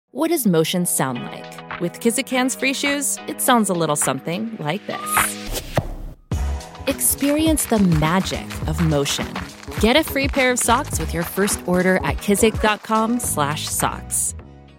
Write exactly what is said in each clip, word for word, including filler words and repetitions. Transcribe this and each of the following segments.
What does motion sound like? With Kizikans free shoes, it sounds a little something like this. Experience the magic of motion. Get a free pair of socks with your first order at kizik.com slash socks.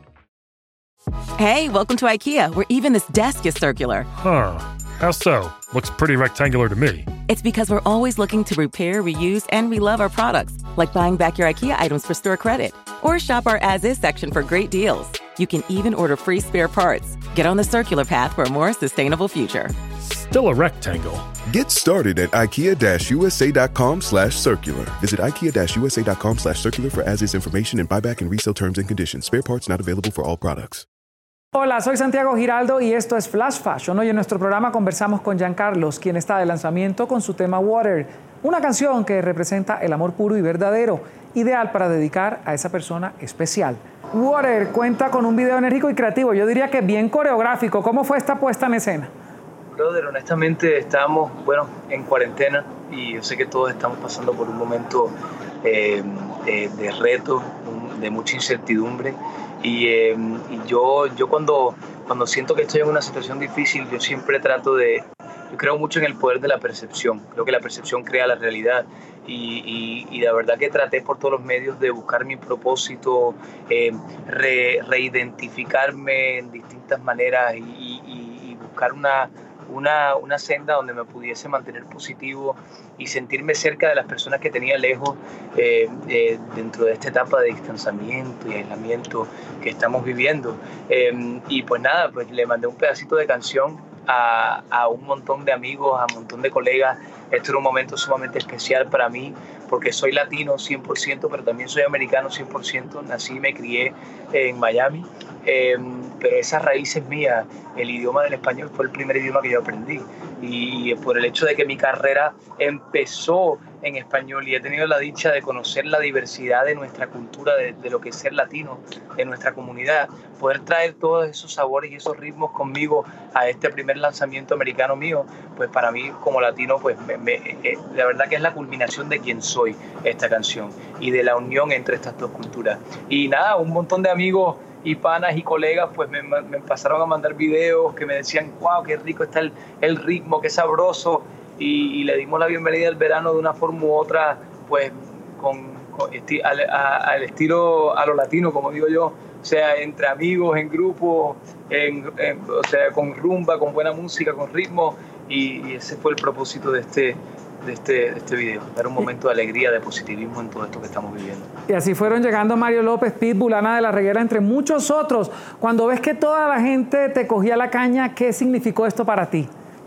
Hey, welcome to IKEA, where even this desk is circular. Huh. How so? Looks pretty rectangular to me. It's because we're always looking to repair, reuse, and relove our products, like buying back your IKEA items for store credit. Or shop our as-is section for great deals. You can even order free spare parts. Get on the circular path for a more sustainable future. Still a rectangle. Get started at ikea-usa.com slash circular. Visit ikea-usa.com slash circular for as-is information and buyback and resale terms and conditions. Spare parts not available for all products. Hola, soy Santiago Giraldo y esto es Flash Fashion. Hoy en nuestro programa conversamos con Giancarlos, quien está de lanzamiento con su tema Water, una canción que representa el amor puro y verdadero, ideal para dedicar a esa persona especial. Water cuenta con un video enérgico y creativo, yo diría que bien coreográfico. ¿Cómo fue esta puesta en escena? Brother, honestamente estábamos, bueno, en cuarentena y yo sé que todos estamos pasando por un momento eh, de, de reto, de mucha incertidumbre. Y, eh, y yo, yo cuando, cuando siento que estoy en una situación difícil, yo siempre trato de... Yo creo mucho en el poder de la percepción. Creo que la percepción crea la realidad. Y, y, y la verdad que traté por todos los medios de buscar mi propósito, eh, re, reidentificarme en distintas maneras y, y, y buscar una... Una, una senda donde me pudiese mantener positivo y sentirme cerca de las personas que tenía lejos eh, eh, dentro de esta etapa de distanciamiento y aislamiento que estamos viviendo. Eh, y pues nada, pues le mandé un pedacito de canción a, a un montón de amigos, a un montón de colegas. Esto era un momento sumamente especial para mí porque soy latino cien por ciento, pero también soy americano cien por ciento. Nací y me crié en Miami. Eh, pero esas raíces mías, el idioma del español fue el primer idioma que yo aprendí y por el hecho de que mi carrera empezó en español y he tenido la dicha de conocer la diversidad de nuestra cultura, de, de lo que es ser latino, de nuestra comunidad, poder traer todos esos sabores y esos ritmos conmigo a este primer lanzamiento americano mío, pues para mí como latino, pues me, me, eh, la verdad que es la culminación de quién soy esta canción y de la unión entre estas dos culturas. Y nada, un montón de amigos y panas y colegas pues me, me pasaron a mandar videos que me decían wow, qué rico está el, el ritmo, qué sabroso y, y le dimos la bienvenida al verano de una forma u otra pues con, con esti, al, a, al estilo a lo latino, como digo yo, o sea, entre amigos, en grupos, en, en, o sea, con rumba, con buena música, con ritmo y, y ese fue el propósito de este De este, de este video, dar un momento de alegría, de positivismo en todo esto que estamos viviendo. Y así fueron llegando Mario López, Pitbull, Ana de la Reguera, entre muchos otros. Cuando ves que toda la gente te cogía la caña, ¿qué significó esto para ti?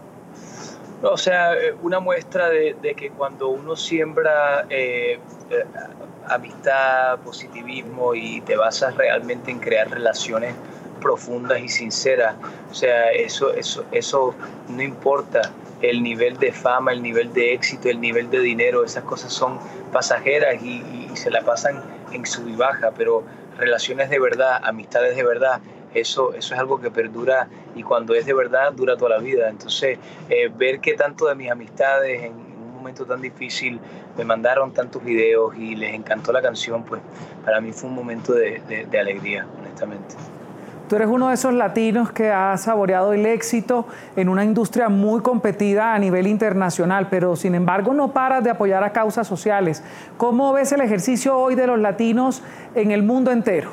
O sea, una muestra de, de que cuando uno siembra eh, eh, amistad, positivismo y te basas realmente en crear relaciones profundas y sinceras, o sea, eso, eso, eso no importa el nivel de fama, el nivel de éxito, el nivel de dinero, esas cosas son pasajeras y, y, y se la pasan en sub y baja, pero relaciones de verdad, amistades de verdad, eso, eso es algo que perdura y cuando es de verdad dura toda la vida. Entonces, eh, ver que tanto de mis amistades en un momento tan difícil me mandaron tantos videos y les encantó la canción, pues para mí fue un momento de, de, de alegría, honestamente. Tú eres uno de esos latinos que ha saboreado el éxito en una industria muy competida a nivel internacional, pero sin embargo no paras de apoyar a causas sociales. ¿Cómo ves el ejercicio hoy de los latinos en el mundo entero?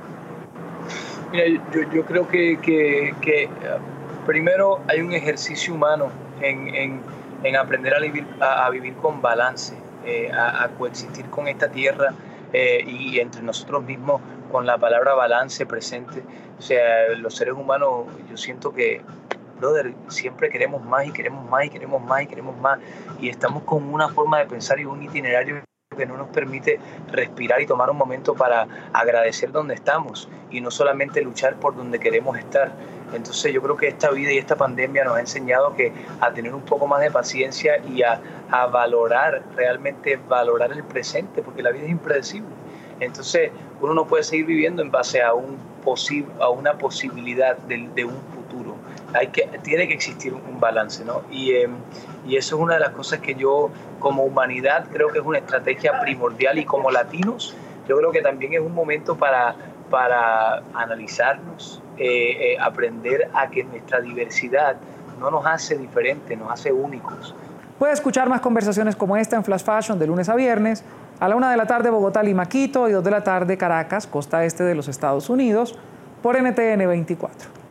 Mira, yo, yo creo que, que, que primero hay un ejercicio humano en, en, en aprender a vivir, a, a vivir con balance, eh, a, a coexistir con esta tierra eh, y entre nosotros mismos con la palabra balance presente. O sea, los seres humanos, yo siento que, brother, siempre queremos más y queremos más y queremos más y queremos más y estamos con una forma de pensar y un itinerario que no nos permite respirar y tomar un momento para agradecer donde estamos y no solamente luchar por donde queremos estar. Entonces yo creo que esta vida y esta pandemia nos ha enseñado que a tener un poco más de paciencia y a, a valorar, realmente valorar el presente, porque la vida es impredecible. Entonces uno no puede seguir viviendo en base a, un posi- a una posibilidad de, de un futuro. Hay que, tiene que existir un balance, ¿no? Y, eh, y eso es una de las cosas que yo como humanidad creo que es una estrategia primordial y como latinos yo creo que también es un momento para, para analizarnos, eh, eh, aprender a que nuestra diversidad no nos hace diferentes, nos hace únicos. Puede escuchar más conversaciones como esta en Flash Fashion de lunes a viernes, a la una de la tarde Bogotá, Lima, Quito y dos de la tarde Caracas, costa este de los Estados Unidos, por N T N veinticuatro.